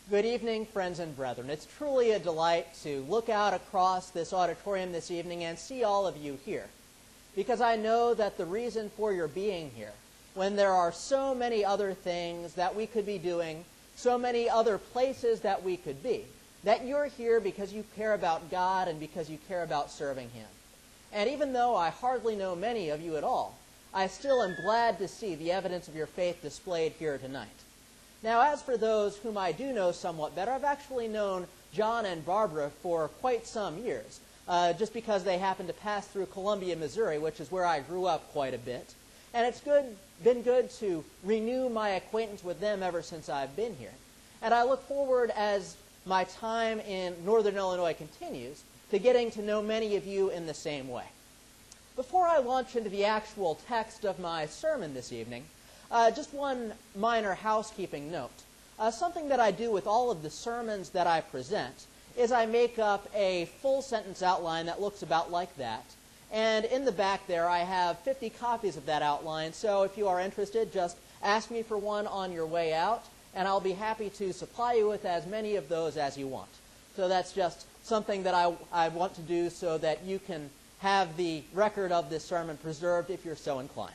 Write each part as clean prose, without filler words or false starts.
Good evening, friends and brethren. It's truly a delight to look out across this auditorium this evening and see all of you here, because I know that the reason for your being here, when there are so many other things that we could be doing, so many other places that we could be, that you're here because you care about God and because you care about serving Him. And even though I hardly know many of you at all, I still am glad to see the evidence of your faith displayed here tonight. Now, as for those whom I do know somewhat better, I've actually known John and Barbara for quite some years, just because they happen to pass through Columbia, Missouri, which is where I grew up quite a bit. And it's been good to renew my acquaintance with them ever since I've been here. And I look forward, as my time in Northern Illinois continues, to getting to know many of you in the same way. Before I launch into the actual text of my sermon this evening, just one minor housekeeping note. Something that I do with all of the sermons that I present is I make up a full sentence outline that looks about like that. And in the back there, I have 50 copies of that outline. So if you are interested, just ask me for one on your way out, and I'll be happy to supply you with as many of those as you want. So that's just something that I want to do so that you can have the record of this sermon preserved if you're so inclined.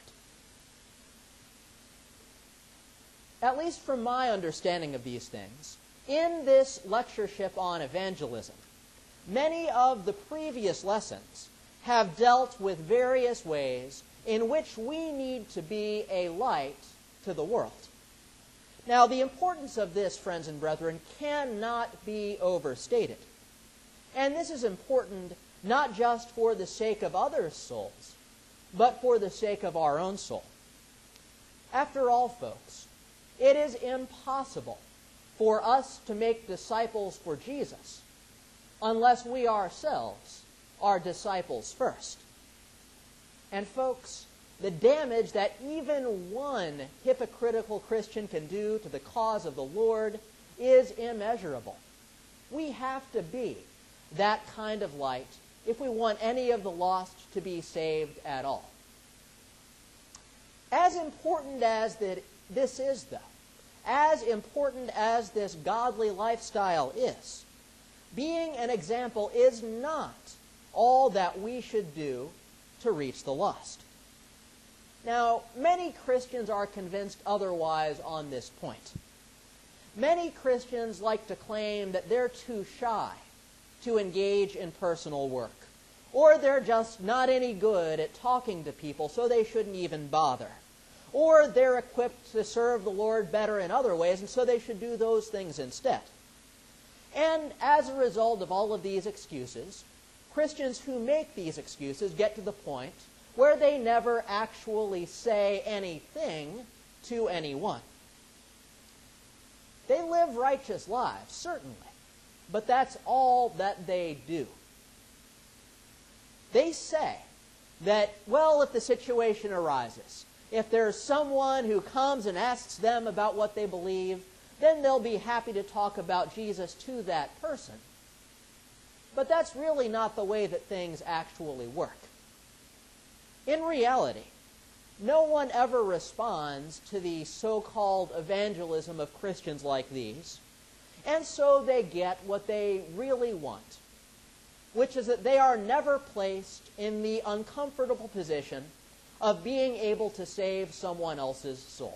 At least from my understanding of these things, in this lectureship on evangelism, many of the previous lessons have dealt with various ways in which we need to be a light to the world. Now, the importance of this, friends and brethren, cannot be overstated. And this is important not just for the sake of other souls, but for the sake of our own soul. After all, folks, it is impossible for us to make disciples for Jesus unless we ourselves are disciples first. And folks, the damage that even one hypocritical Christian can do to the cause of the Lord is immeasurable. We have to be that kind of light if we want any of the lost to be saved at all. As important as this is, though, as important as this godly lifestyle is, being an example is not all that we should do to reach the lost. Now, many Christians are convinced otherwise on this point. Many Christians like to claim that they're too shy to engage in personal work, or they're just not any good at talking to people, so they shouldn't even bother. Or they're equipped to serve the Lord better in other ways, and so they should do those things instead. And as a result of all of these excuses, Christians who make these excuses get to the point where they never actually say anything to anyone. They live righteous lives, certainly, but that's all that they do. They say that, well, if the situation arises, if there's someone who comes and asks them about what they believe, then they'll be happy to talk about Jesus to that person. But that's really not the way that things actually work. In reality, no one ever responds to the so-called evangelism of Christians like these, and so they get what they really want, which is that they are never placed in the uncomfortable position of being able to save someone else's soul.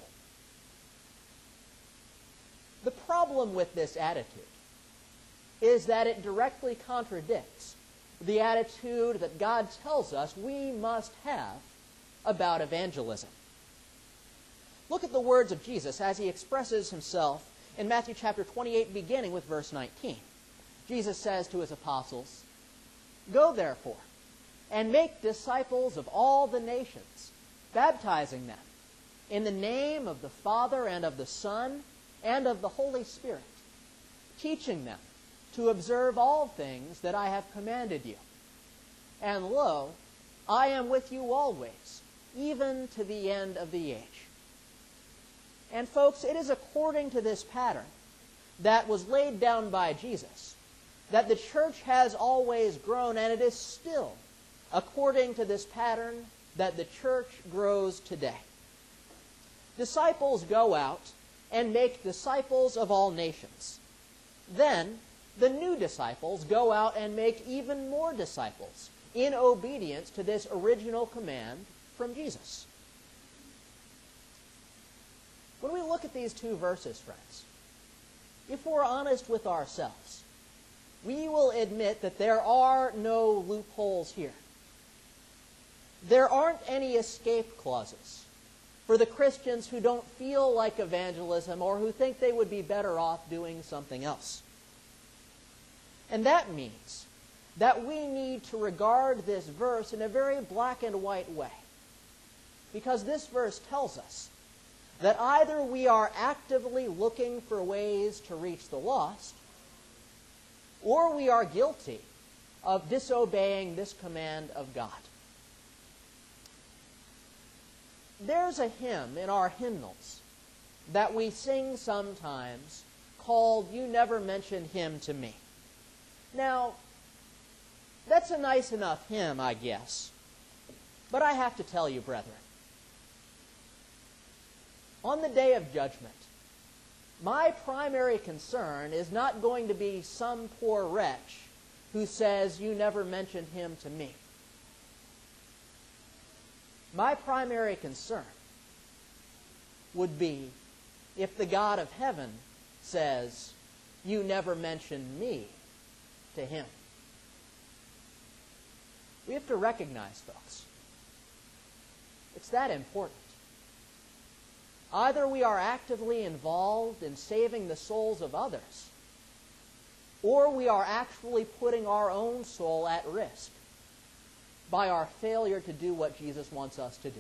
The problem with this attitude is that it directly contradicts the attitude that God tells us we must have about evangelism. Look at the words of Jesus as he expresses himself in Matthew chapter 28, beginning with verse 19. Jesus says to his apostles, "Go therefore, and make disciples of all the nations, baptizing them in the name of the Father and of the Son and of the Holy Spirit, teaching them to observe all things that I have commanded you. And lo, I am with you always, even to the end of the age." And folks, it is according to this pattern that was laid down by Jesus that the church has always grown, and it is still according to this pattern that the church grows today. Disciples go out and make disciples of all nations, then the new disciples go out and make even more disciples in obedience to this original command from Jesus. When we look at these two verses, friends, if we're honest with ourselves, we will admit that there are no loopholes here. There aren't any escape clauses for the Christians who don't feel like evangelism or who think they would be better off doing something else. And that means that we need to regard this verse in a very black and white way. Because this verse tells us that either we are actively looking for ways to reach the lost, or we are guilty of disobeying this command of God. There's a hymn in our hymnals that we sing sometimes called "You Never Mentioned Him to Me." Now, that's a nice enough hymn, I guess. But I have to tell you, brethren, on the day of judgment, my primary concern is not going to be some poor wretch who says, "You never mentioned him to me." My primary concern would be if the God of heaven says, "You never mentioned me to him." We have to recognize, folks, it's that important. Either we are actively involved in saving the souls of others, or we are actually putting our own soul at risk by our failure to do what Jesus wants us to do.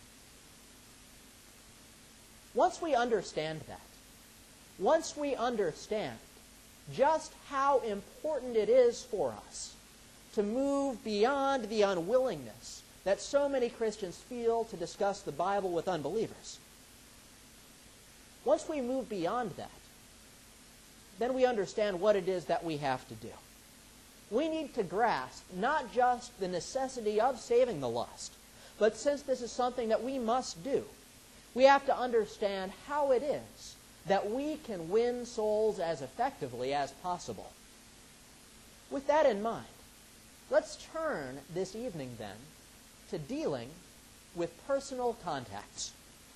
Once we understand that, once we understand just how important it is for us to move beyond the unwillingness that so many Christians feel to discuss the Bible with unbelievers, once we move beyond that, then we understand what it is that we have to do. We need to grasp not just the necessity of saving the lost, but since this is something that we must do, we have to understand how it is that we can win souls as effectively as possible. With that in mind, let's turn this evening then to dealing with personal contacts.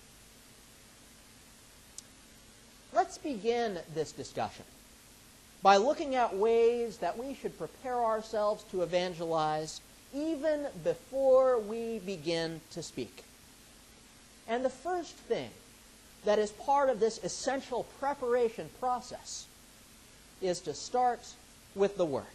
Let's begin this discussion by looking at ways that we should prepare ourselves to evangelize even before we begin to speak. And the first thing that is part of this essential preparation process is to start with the Word.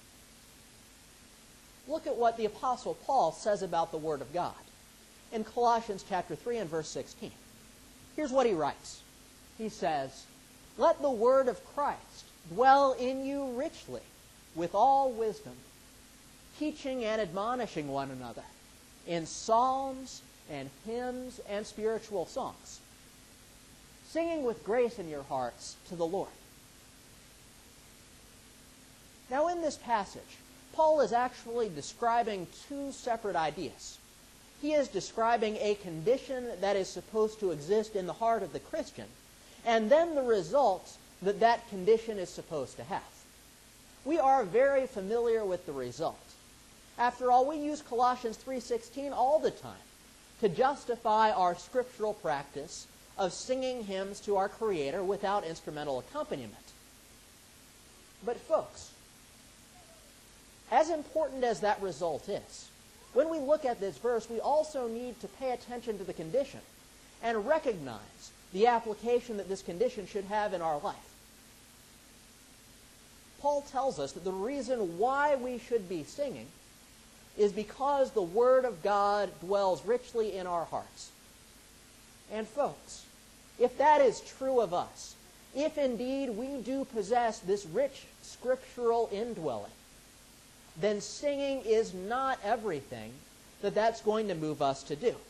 Look at what the Apostle Paul says about the Word of God in Colossians chapter 3 and verse 16. Here's what he writes. He says, "Let the word of Christ dwell in you richly with all wisdom, teaching and admonishing one another in psalms and hymns and spiritual songs, singing with grace in your hearts to the Lord." Now in this passage, Paul is actually describing two separate ideas. He is describing a condition that is supposed to exist in the heart of the Christian, and then the results that that condition is supposed to have. We are very familiar with the result. After all, we use Colossians 3:16 all the time to justify our scriptural practice of singing hymns to our Creator without instrumental accompaniment. But folks, as important as that result is, when we look at this verse, we also need to pay attention to the condition and recognize the application that this condition should have in our life. Paul tells us that the reason why we should be singing is because the Word of God dwells richly in our hearts. And folks, if that is true of us, if indeed we do possess this rich scriptural indwelling, then singing is not everything that's going to move us to do.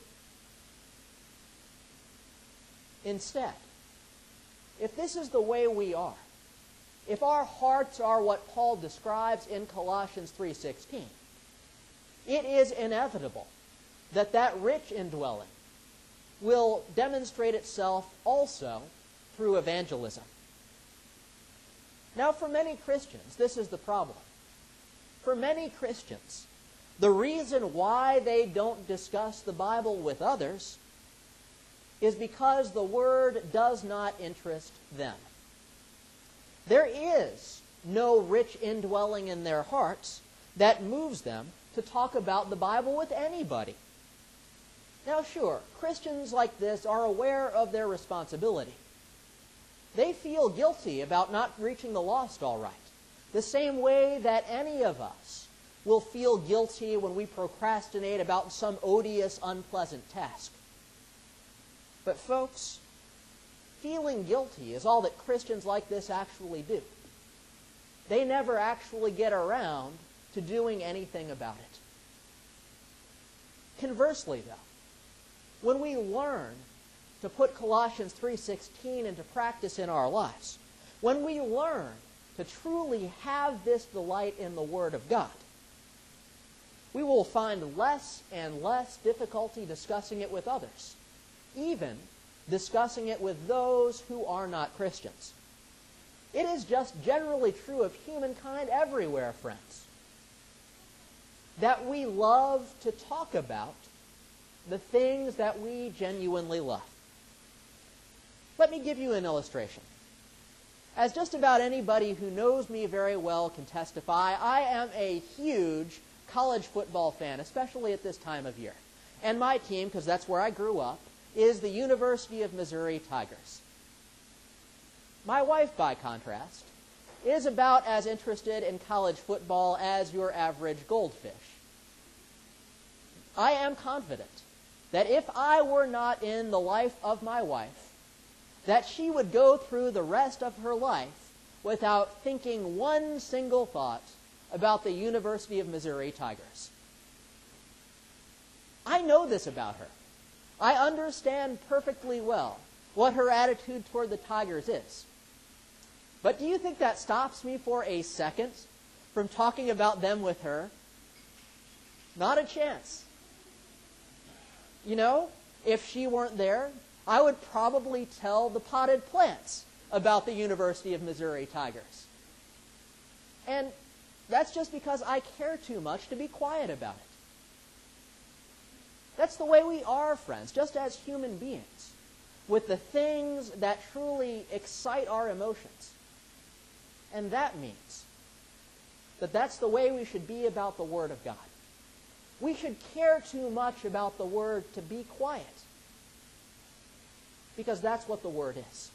Instead, if this is the way we are, if our hearts are what Paul describes in Colossians 3:16, it is inevitable that that rich indwelling will demonstrate itself also through evangelism. Now, for many Christians, this is the problem. For many Christians, the reason why they don't discuss the Bible with others is because the Word does not interest them. There is no rich indwelling in their hearts that moves them to talk about the Bible with anybody. Now, sure, Christians like this are aware of their responsibility. They feel guilty about not reaching the lost all right, the same way that any of us will feel guilty when we procrastinate about some odious, unpleasant task. But folks, feeling guilty is all that Christians like this actually do. They never actually get around to doing anything about it. Conversely, though, when we learn to put Colossians 3:16 into practice in our lives, when we learn to truly have this delight in the Word of God, we will find less and less difficulty discussing it with others, even discussing it with those who are not Christians. It is just generally true of humankind everywhere, friends, that we love to talk about the things that we genuinely love. Let me give you an illustration. As just about anybody who knows me very well can testify, I am a huge college football fan, especially at this time of year. And my team, because that's where I grew up, is the University of Missouri Tigers. My wife, by contrast, is about as interested in college football as your average goldfish. I am confident that if I were not in the life of my wife, that she would go through the rest of her life without thinking one single thought about the University of Missouri Tigers. I know this about her. I understand perfectly well what her attitude toward the Tigers is. But do you think that stops me for a second from talking about them with her? Not a chance. You know, if she weren't there, I would probably tell the potted plants about the University of Missouri Tigers. And that's just because I care too much to be quiet about it. That's the way we are, friends, just as human beings, with the things that truly excite our emotions. And that means that that's the way we should be about the Word of God. We should care too much about the Word to be quiet, because that's what the Word is.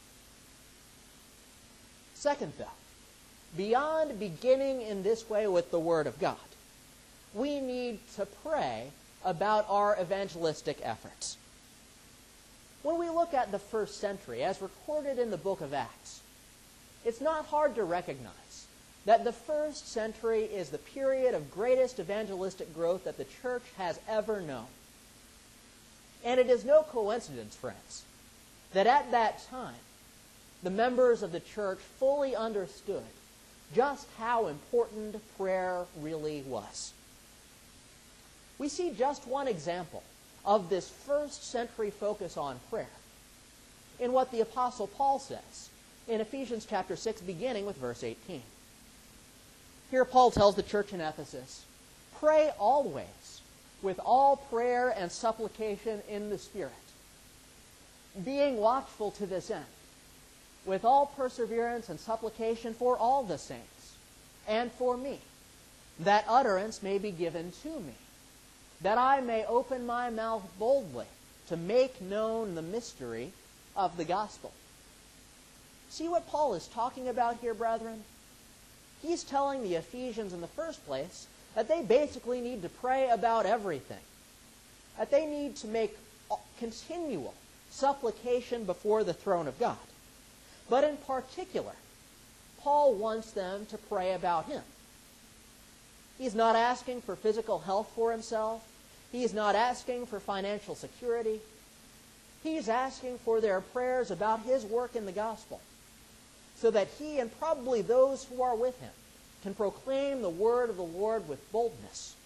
Second, though, beyond beginning in this way with the Word of God, we need to pray about our evangelistic efforts. When we look at the first century, as recorded in the book of Acts, it's not hard to recognize that the first century is the period of greatest evangelistic growth that the church has ever known. And it is no coincidence, friends, that at that time, the members of the church fully understood just how important prayer really was. We see just one example of this first century focus on prayer in what the Apostle Paul says in Ephesians chapter 6, beginning with verse 18. Here Paul tells the church in Ephesus, "Pray always with all prayer and supplication in the Spirit, being watchful to this end, with all perseverance and supplication for all the saints, and for me, that utterance may be given to me, that I may open my mouth boldly to make known the mystery of the gospel." See what Paul is talking about here, brethren? He's telling the Ephesians in the first place that they basically need to pray about everything, that they need to make continual supplication before the throne of God. But in particular, Paul wants them to pray about him. He's not asking for physical health for himself. He's not asking for financial security. He's asking for their prayers about his work in the gospel, so that he and probably those who are with him can proclaim the word of the Lord with boldness.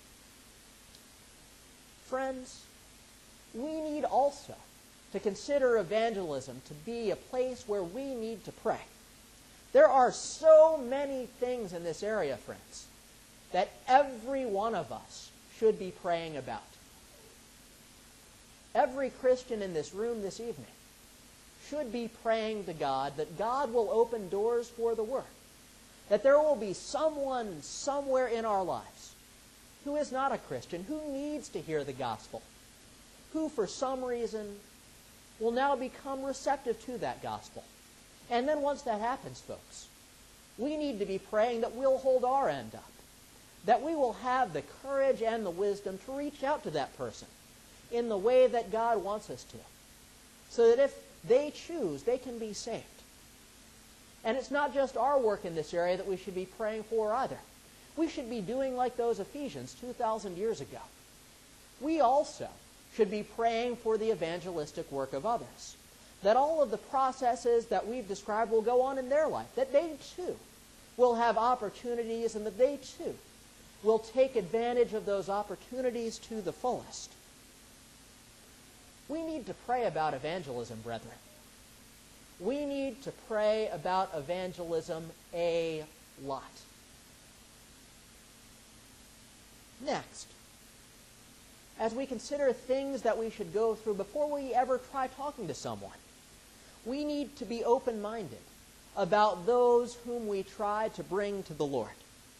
Friends, we need also to consider evangelism to be a place where we need to pray. There are so many things in this area, friends, that every one of us should be praying about. Every Christian in this room this evening should be praying to God that God will open doors for the work, that there will be someone somewhere in our lives who is not a Christian, who needs to hear the gospel, who for some reason will now become receptive to that gospel. And then once that happens, folks, we need to be praying that we'll hold our end up, that we will have the courage and the wisdom to reach out to that person in the way that God wants us to, so that if they choose, they can be saved. And it's not just our work in this area that we should be praying for either. We should be doing like those Ephesians 2,000 years ago. We also should be praying for the evangelistic work of others, that all of the processes that we've described will go on in their life, that they too will have opportunities and that they too will take advantage of those opportunities to the fullest. We need to pray about evangelism, brethren. We need to pray about evangelism a lot. Next, as we consider things that we should go through before we ever try talking to someone, we need to be open-minded about those whom we try to bring to the Lord.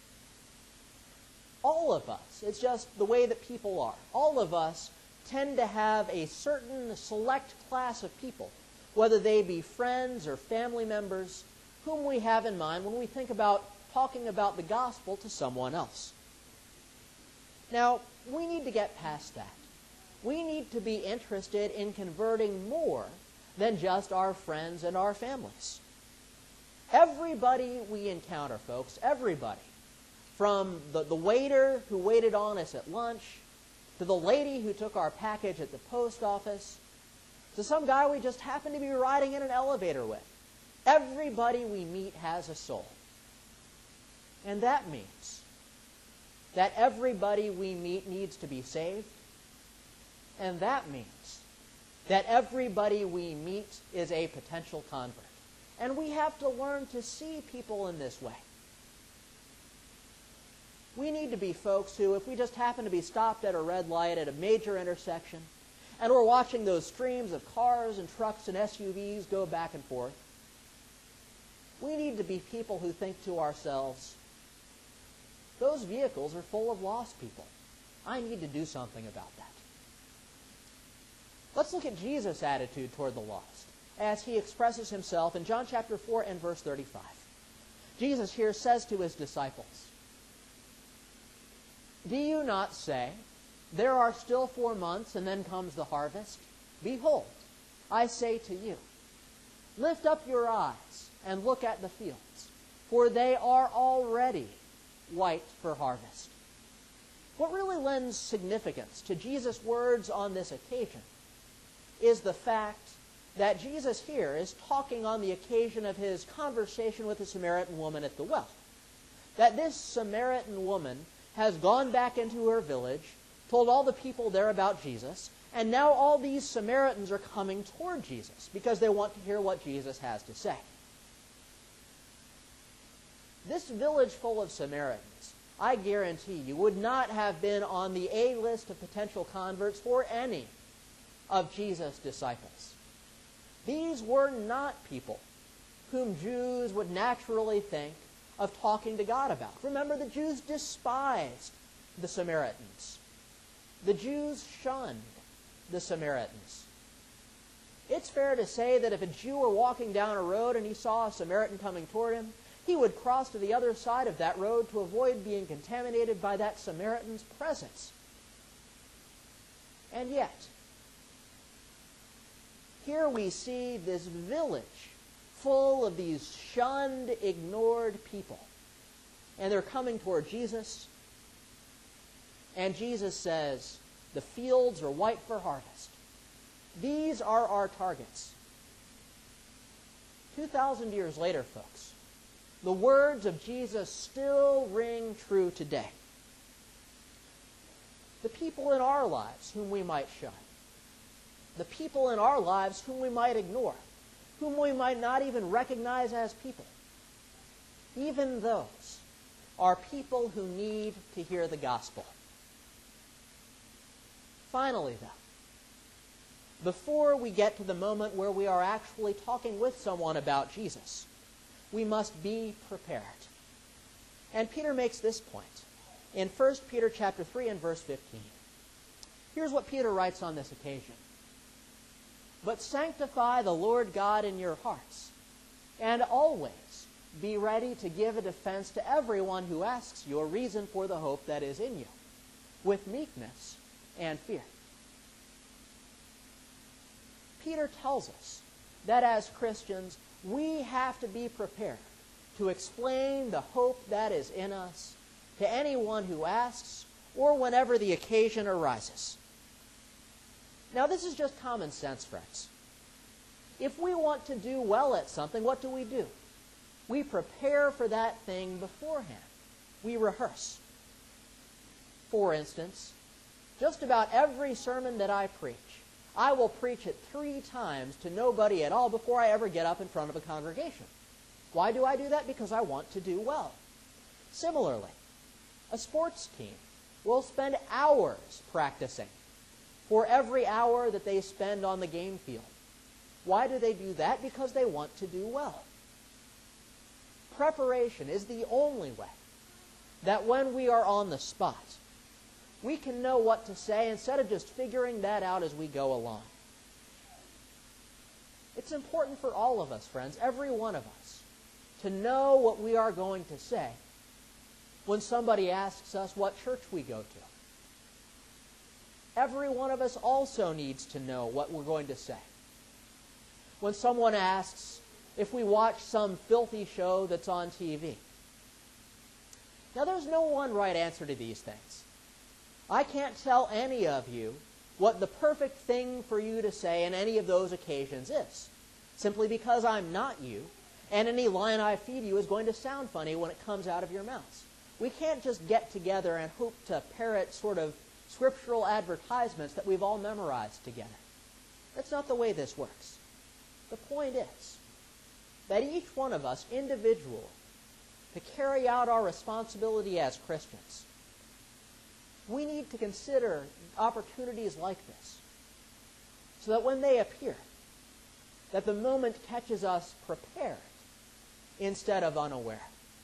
All of us, it's just the way that people are, all of us tend to have a certain select class of people, whether they be friends or family members, whom we have in mind when we think about talking about the gospel to someone else. Now, we need to get past that. We need to be interested in converting more than just our friends and our families. Everybody we encounter, folks, everybody, from the waiter who waited on us at lunch, to the lady who took our package at the post office, to some guy we just happen to be riding in an elevator with. Everybody we meet has a soul. And that means that everybody we meet needs to be saved. And that means that everybody we meet is a potential convert. And we have to learn to see people in this way. We need to be folks who, if we just happen to be stopped at a red light at a major intersection, and we're watching those streams of cars and trucks and SUVs go back and forth, we need to be people who think to ourselves, those vehicles are full of lost people. I need to do something about that. Let's look at Jesus' attitude toward the lost as he expresses himself in John chapter 4 and verse 35. Jesus here says to his disciples, "Do you not say, there are still 4 months and then comes the harvest? Behold, I say to you, lift up your eyes and look at the fields, for they are already white for harvest." What really lends significance to Jesus' words on this occasion is the fact that Jesus here is talking on the occasion of his conversation with the Samaritan woman at the well. That this Samaritan woman has gone back into her village, told all the people there about Jesus, and now all these Samaritans are coming toward Jesus because they want to hear what Jesus has to say. This village full of Samaritans, I guarantee you, would not have been on the A list of potential converts for any of Jesus' disciples. These were not people whom Jews would naturally think of talking to God about. Remember, the Jews despised the Samaritans. The Jews shunned the Samaritans. It's fair to say that if a Jew were walking down a road and he saw a Samaritan coming toward him, he would cross to the other side of that road to avoid being contaminated by that Samaritan's presence. And yet, here we see this village full of these shunned, ignored people. And they're coming toward Jesus. And Jesus says, the fields are white for harvest. These are our targets. 2,000 years later, folks, the words of Jesus still ring true today. The people in our lives whom we might shun, the people in our lives whom we might ignore, whom we might not even recognize as people, even those, are people who need to hear the gospel. Finally, though, before we get to the moment where we are actually talking with someone about Jesus, we must be prepared. And Peter makes this point in 1 Peter chapter 3 and verse 15. Here's what Peter writes on this occasion. But sanctify the Lord God in your hearts, and always be ready to give a defense to everyone who asks you a reason for the hope that is in you, with meekness and fear. Peter tells us that as Christians, we have to be prepared to explain the hope that is in us to anyone who asks or whenever the occasion arises. Now, this is just common sense, friends. If we want to do well at something, what do? We prepare for that thing beforehand. We rehearse. For instance, just about every sermon that I preach, I will preach it 3 times to nobody at all before I ever get up in front of a congregation. Why do I do that? Because I want to do well. Similarly, a sports team will spend hours practicing for every hour that they spend on the game field. Why do they do that? Because they want to do well. Preparation is the only way that when we are on the spot, we can know what to say instead of just figuring that out as we go along. It's important for all of us, friends, every one of us, to know what we are going to say when somebody asks us what church we go to. Every one of us also needs to know what we're going to say. When someone asks if we watch some filthy show that's on TV. Now, there's no one right answer to these things. I can't tell any of you what the perfect thing for you to say in any of those occasions is, simply because I'm not you, and any line I feed you is going to sound funny when it comes out of your mouths. We can't just get together and hope to parrot sort of scriptural advertisements that we've all memorized together. That's not the way this works. The point is that each one of us individually, to carry out our responsibility as Christians, we need to consider opportunities like this so that when they appear, that the moment catches us prepared instead of unaware.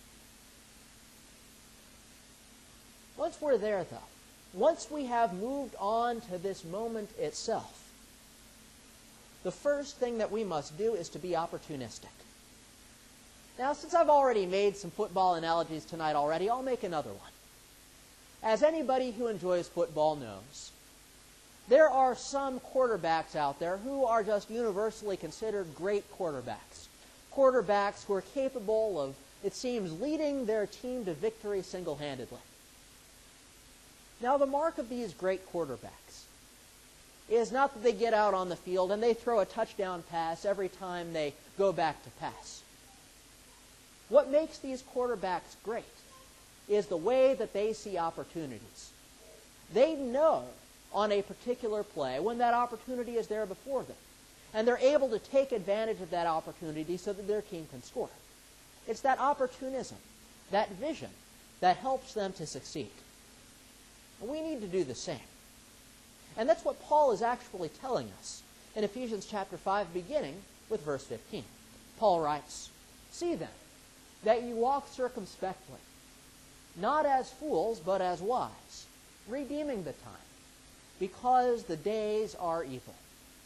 Once we're there, though, once we have moved on to this moment itself, the first thing that we must do is to be opportunistic. Now, since I've already made some football analogies tonight already, I'll make another one. As anybody who enjoys football knows, there are some quarterbacks out there who are just universally considered great quarterbacks. Quarterbacks who are capable of, it seems, leading their team to victory single-handedly. Now, the mark of these great quarterbacks is not that they get out on the field and they throw a touchdown pass every time they go back to pass. What makes these quarterbacks great is the way that they see opportunities. They know on a particular play when that opportunity is there before them, and they're able to take advantage of that opportunity so that their team can score. It's that opportunism, that vision, that helps them to succeed. And we need to do the same. And that's what Paul is actually telling us in Ephesians chapter 5, beginning with verse 15. Paul writes, "See then, that you walk circumspectly, not as fools, but as wise, redeeming the time, because the days are evil."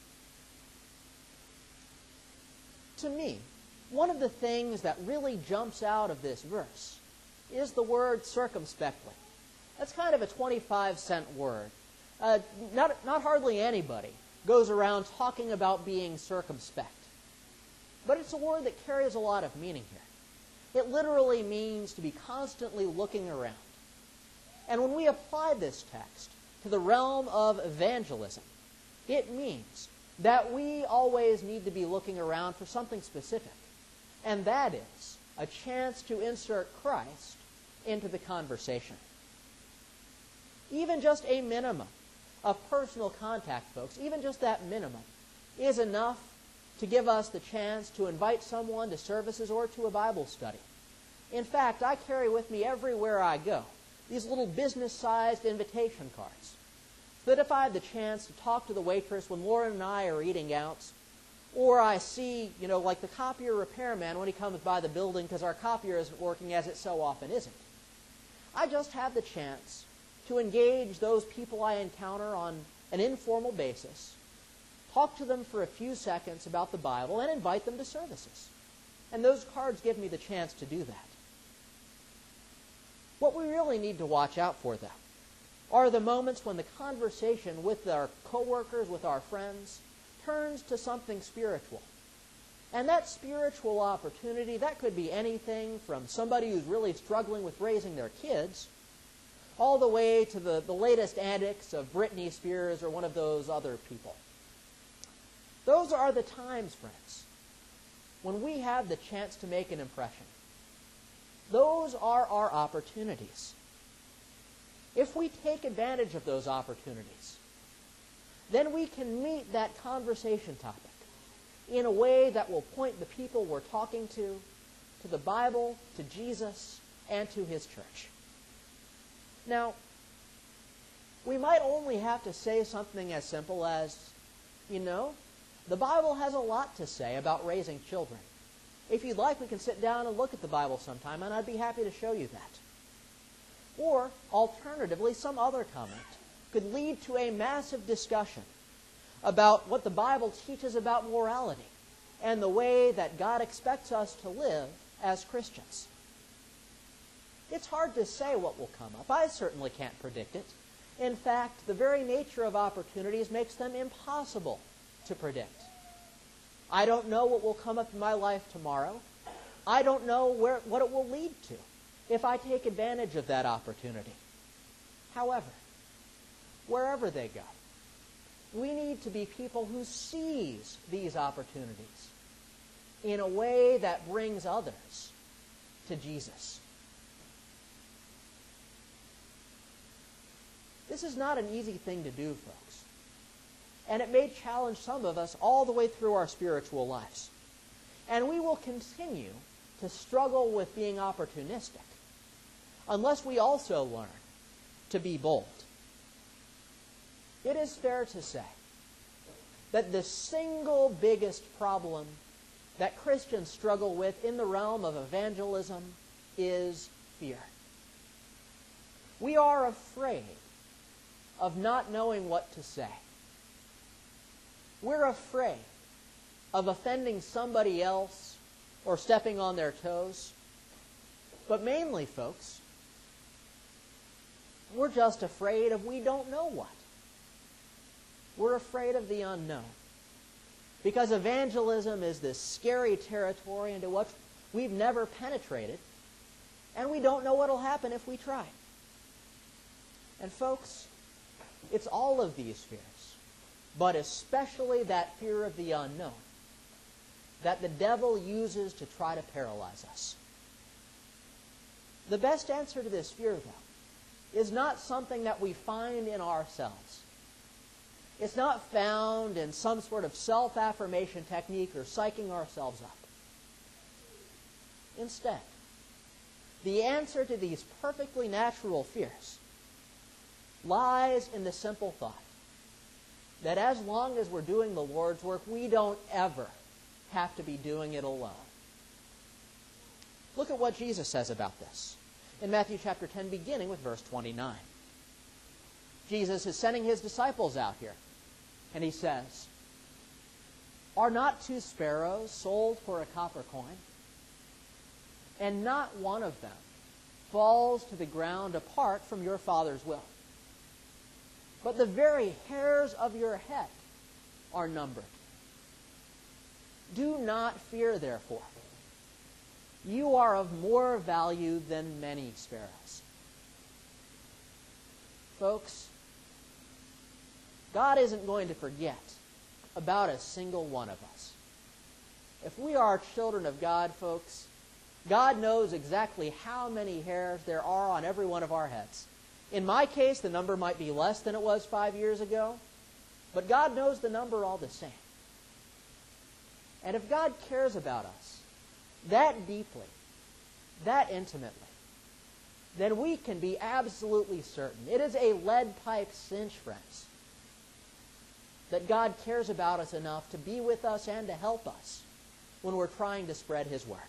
To me, one of the things that really jumps out of this verse is the word circumspectly. That's kind of a 25-cent word. Not hardly anybody goes around talking about being circumspect. But it's a word that carries a lot of meaning here. It literally means to be constantly looking around. And when we apply this text to the realm of evangelism, it means that we always need to be looking around for something specific. And that is a chance to insert Christ into the conversation. Even just a minimum of personal contact, folks, even just that minimum, is enough to give us the chance to invite someone to services or to a Bible study. In fact, I carry with me everywhere I go these little business-sized invitation cards, so that if I have the chance to talk to the waitress when Lauren and I are eating out, or I see, like the copier repairman when he comes by the building because our copier isn't working, as it so often isn't, I just have the chance to engage those people I encounter on an informal basis, talk to them for a few seconds about the Bible, and invite them to services. And those cards give me the chance to do that. What we really need to watch out for, though, are the moments when the conversation with our coworkers, with our friends, turns to something spiritual. And that spiritual opportunity, that could be anything from somebody who's really struggling with raising their kids, all the way to the latest antics of Britney Spears or one of those other people. Those are the times, friends, when we have the chance to make an impression. Those are our opportunities. If we take advantage of those opportunities, then we can meet that conversation topic in a way that will point the people we're talking to the Bible, to Jesus, and to His church. Now, we might only have to say something as simple as, the Bible has a lot to say about raising children. If you'd like, we can sit down and look at the Bible sometime, and I'd be happy to show you that. Or, alternatively, some other comment could lead to a massive discussion about what the Bible teaches about morality and the way that God expects us to live as Christians. It's hard to say what will come up. I certainly can't predict it. In fact, the very nature of opportunities makes them impossible to predict. I don't know what will come up in my life tomorrow. I don't know what it will lead to if I take advantage of that opportunity. However, wherever they go, we need to be people who seize these opportunities in a way that brings others to Jesus. This is not an easy thing to do, folks. And it may challenge some of us all the way through our spiritual lives. And we will continue to struggle with being opportunistic unless we also learn to be bold. It is fair to say that the single biggest problem that Christians struggle with in the realm of evangelism is fear. We are afraid of not knowing what to say. We're afraid of offending somebody else or stepping on their toes. But mainly, folks, we're just afraid of we don't know what. We're afraid of the unknown. Because evangelism is this scary territory into which we've never penetrated, and we don't know what will happen if we try. And folks, it's all of these fears, but especially that fear of the unknown, that the devil uses to try to paralyze us. The best answer to this fear, though, is not something that we find in ourselves. It's not found in some sort of self-affirmation technique or psyching ourselves up. Instead, the answer to these perfectly natural fears lies in the simple thought that as long as we're doing the Lord's work, we don't ever have to be doing it alone. Look at what Jesus says about this in Matthew chapter 10, beginning with verse 29. Jesus is sending his disciples out here, and he says, "Are not 2 sparrows sold for a copper coin? And not one of them falls to the ground apart from your Father's will. But the very hairs of your head are numbered. Do not fear, therefore. You are of more value than many sparrows." Folks, God isn't going to forget about a single one of us. If we are children of God, folks, God knows exactly how many hairs there are on every one of our heads. In my case, the number might be less than it was 5 years ago, but God knows the number all the same. And if God cares about us that deeply, that intimately, then we can be absolutely certain, it is a lead pipe cinch, friends, that God cares about us enough to be with us and to help us when we're trying to spread His word.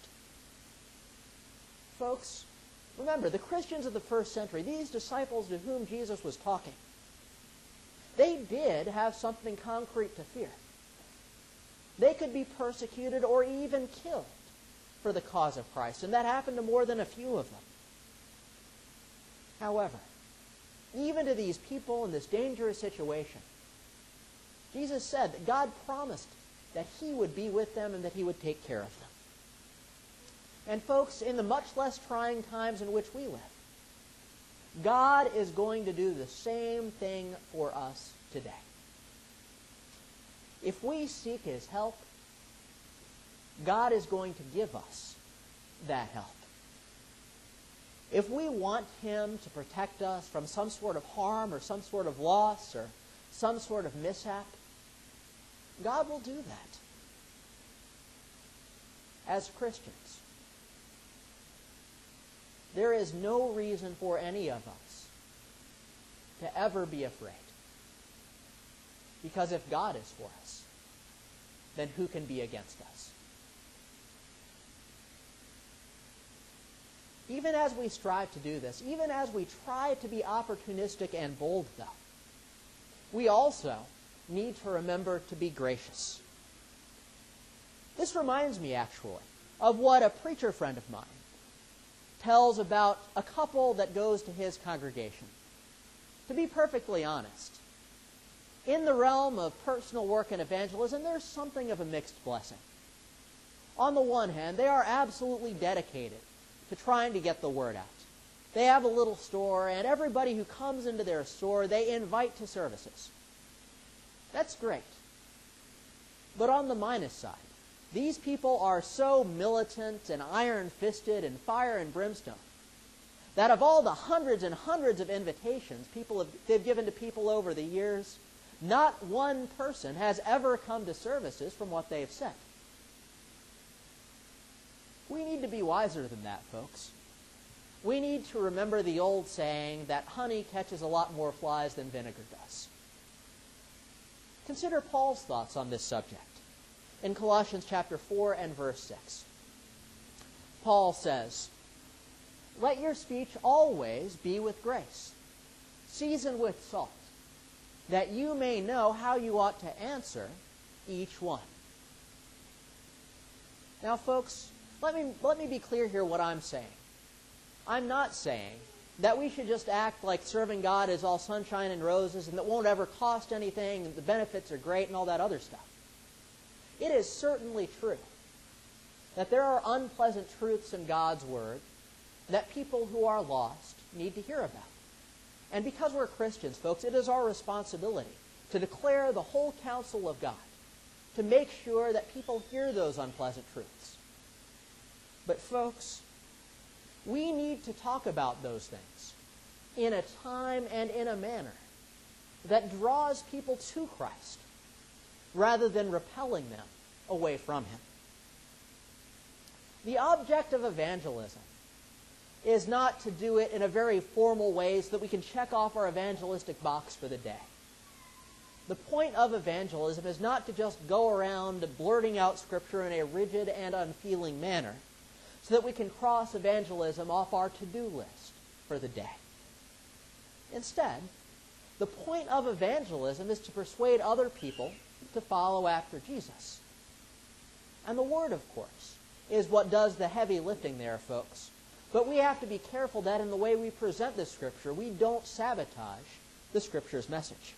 Folks, remember, the Christians of the first century, these disciples to whom Jesus was talking, they did have something concrete to fear. They could be persecuted or even killed for the cause of Christ, and that happened to more than a few of them. However, even to these people in this dangerous situation, Jesus said that God promised that He would be with them and that He would take care of them. And folks, in the much less trying times in which we live, God is going to do the same thing for us today. If we seek His help, God is going to give us that help. If we want Him to protect us from some sort of harm or some sort of loss or some sort of mishap, God will do that. As Christians, there is no reason for any of us to ever be afraid. Because if God is for us, then who can be against us? Even as we strive to do this, even as we try to be opportunistic and bold, though, we also need to remember to be gracious. This reminds me, actually, of what a preacher friend of mine tells about a couple that goes to his congregation. To be perfectly honest, in the realm of personal work and evangelism, there's something of a mixed blessing. On the one hand, they are absolutely dedicated to trying to get the word out. They have a little store, and everybody who comes into their store, they invite to services. That's great. But on the minus side, these people are so militant and iron-fisted and fire and brimstone that of all the hundreds and hundreds of invitations they've given to people over the years, not one person has ever come to services from what they've said. We need to be wiser than that, folks. We need to remember the old saying that honey catches a lot more flies than vinegar does. Consider Paul's thoughts on this subject in Colossians chapter 4 and verse 6. Paul says, "Let your speech always be with grace, seasoned with salt, that you may know how you ought to answer each one." Now, folks, let me be clear here what I'm saying. I'm not saying that we should just act like serving God is all sunshine and roses and that won't ever cost anything and the benefits are great and all that other stuff. It is certainly true that there are unpleasant truths in God's Word that people who are lost need to hear about. And because we're Christians, folks, it is our responsibility to declare the whole counsel of God, to make sure that people hear those unpleasant truths. But folks, we need to talk about those things in a time and in a manner that draws people to Christ rather than repelling them away from Him. The object of evangelism is not to do it in a very formal way so that we can check off our evangelistic box for the day. The point of evangelism is not to just go around blurting out Scripture in a rigid and unfeeling manner so that we can cross evangelism off our to-do list for the day. Instead, the point of evangelism is to persuade other people to follow after Jesus. And the Word, of course, is what does the heavy lifting there, folks. But we have to be careful that in the way we present the Scripture, we don't sabotage the Scripture's message.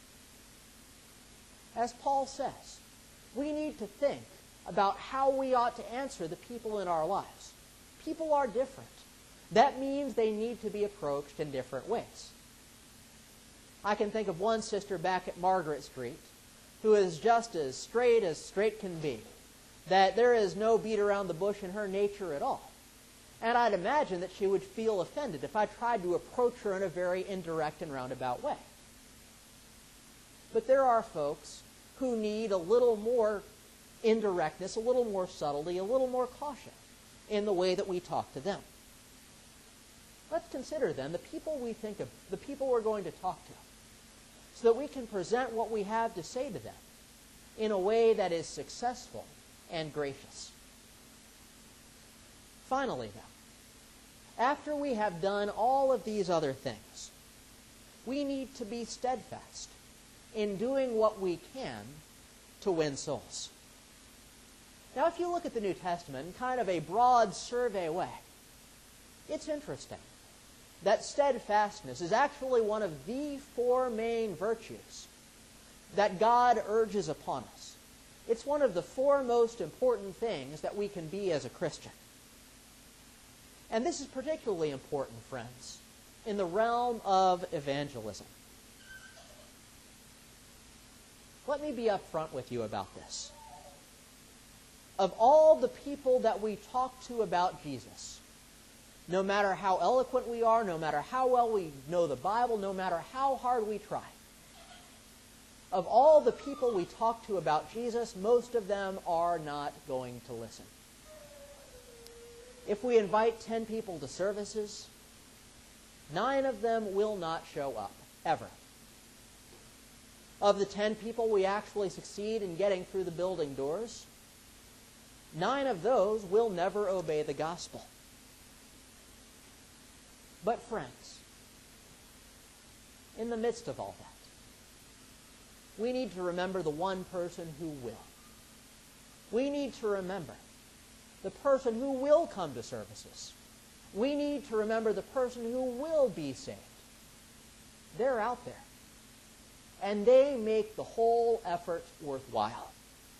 As Paul says, we need to think about how we ought to answer the people in our lives. People are different. That means they need to be approached in different ways. I can think of one sister back at Margaret Street who is just as straight can be, that there is no beat around the bush in her nature at all. And I'd imagine that she would feel offended if I tried to approach her in a very indirect and roundabout way. But there are folks who need a little more indirectness, a little more subtlety, a little more caution in the way that we talk to them. let's consider then the people we think of, the people we're going to talk to, so that we can present what we have to say to them in a way that is successful and gracious. Finally, though, after we have done all of these other things, we need to be steadfast in doing what we can to win souls. Now, if you look at the New Testament in kind of a broad survey way, it's interesting that steadfastness is actually one of the four main virtues that God urges upon us. It's one of the four most important things that we can be as a Christian. And this is particularly important, friends, in the realm of evangelism. Let me be upfront with you about this. Of all the people that we talk to about Jesus, no matter how eloquent we are, no matter how well we know the Bible, no matter how hard we try, of all the people we talk to about Jesus, most of them are not going to listen. If we invite 10 people to services, 9 of them will not show up, ever. Of the 10 people we actually succeed in getting through the building doors, 9 of those will never obey the gospel. But friends, in the midst of all that, we need to remember the one person who will. We need to remember the person who will come to services. We need to remember the person who will be saved. They're out there. And they make the whole effort worthwhile.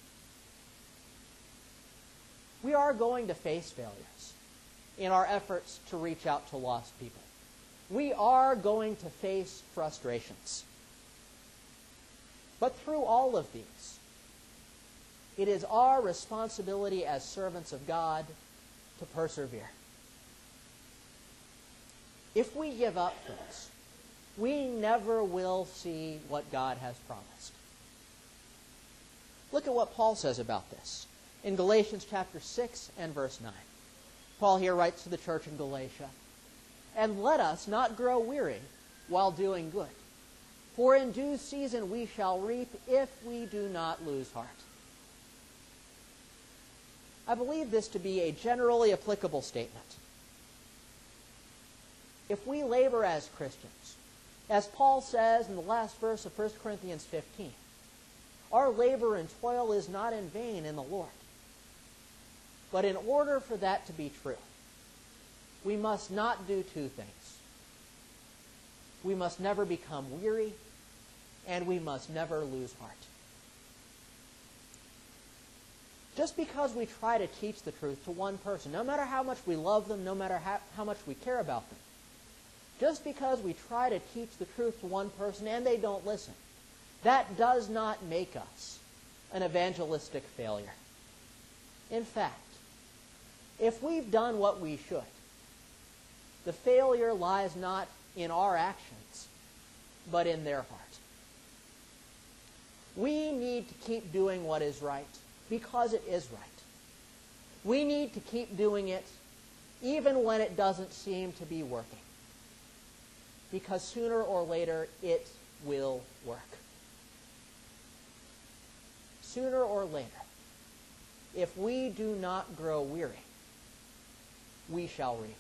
We are going to face failures in our efforts to reach out to lost people. We are going to face frustrations. But through all of these, it is our responsibility as servants of God to persevere. If we give up, friends, we never will see what God has promised. Look at what Paul says about this in Galatians chapter 6 and verse 9. Paul here writes to the church in Galatia, "And let us not grow weary while doing good, for in due season we shall reap if we do not lose heart." I believe this to be a generally applicable statement. If we labor as Christians, as Paul says in the last verse of 1 Corinthians 15, our labor and toil is not in vain in the Lord. But in order for that to be true, we must not do two things. We must never become weary, and we must never lose heart. Just because we try to teach the truth to one person, no matter how much we love them, no matter how much we care about them, just because we try to teach the truth to one person and they don't listen, that does not make us an evangelistic failure. In fact, if we've done what we should, the failure lies not in our actions, but in their heart. We need to keep doing what is right because it is right. We need to keep doing it even when it doesn't seem to be working, because sooner or later it will work. Sooner or later, if we do not grow weary, we shall reap.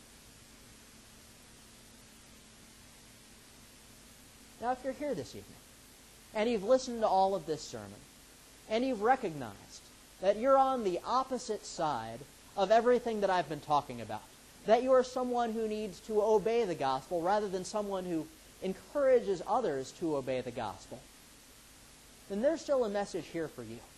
Now, if you're here this evening, and you've listened to all of this sermon, and you've recognized that you're on the opposite side of everything that I've been talking about, that you are someone who needs to obey the gospel rather than someone who encourages others to obey the gospel, then there's still a message here for you.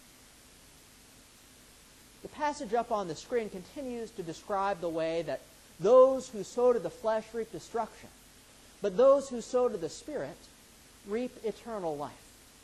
The passage up on the screen continues to describe the way that those who sow to the flesh reap destruction, but those who sow to the Spirit reap eternal life.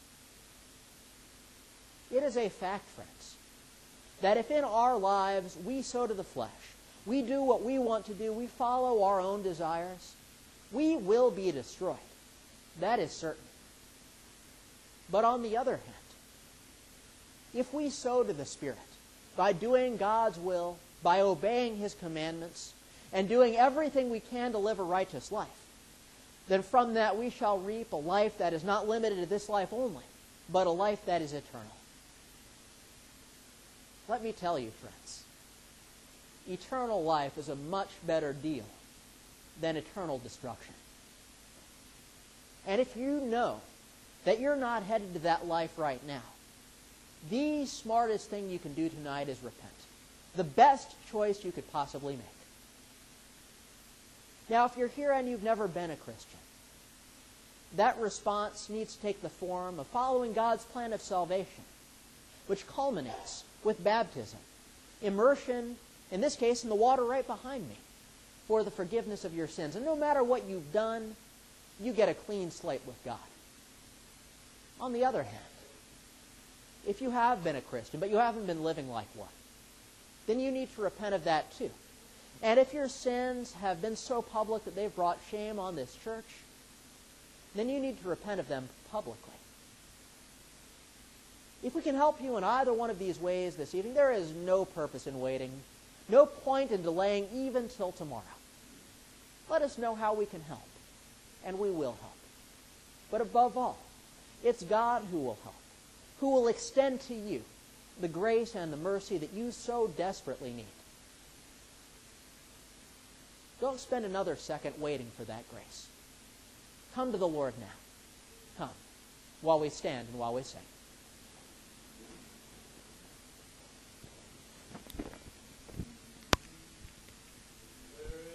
It is a fact, friends, that if in our lives we sow to the flesh, we do what we want to do, we follow our own desires, we will be destroyed. That is certain. But on the other hand, if we sow to the Spirit, by doing God's will, by obeying His commandments, and doing everything we can to live a righteous life, then from that we shall reap a life that is not limited to this life only, but a life that is eternal. Let me tell you, friends, eternal life is a much better deal than eternal destruction. And if you know that you're not headed to that life right now, the smartest thing you can do tonight is repent. The best choice you could possibly make. Now, if you're here and you've never been a Christian, that response needs to take the form of following God's plan of salvation, which culminates with baptism, immersion, in this case, in the water right behind me, for the forgiveness of your sins. And no matter what you've done, you get a clean slate with God. On the other hand, if you have been a Christian, but you haven't been living like one, then you need to repent of that too. And if your sins have been so public that they've brought shame on this church, then you need to repent of them publicly. If we can help you in either one of these ways this evening, there is no purpose in waiting, no point in delaying even till tomorrow. Let us know how we can help, and we will help. But above all, it's God who will help, who will extend to you the grace and the mercy that you so desperately need. Don't spend another second waiting for that grace. Come to the Lord now. Come, while we stand and while we sing.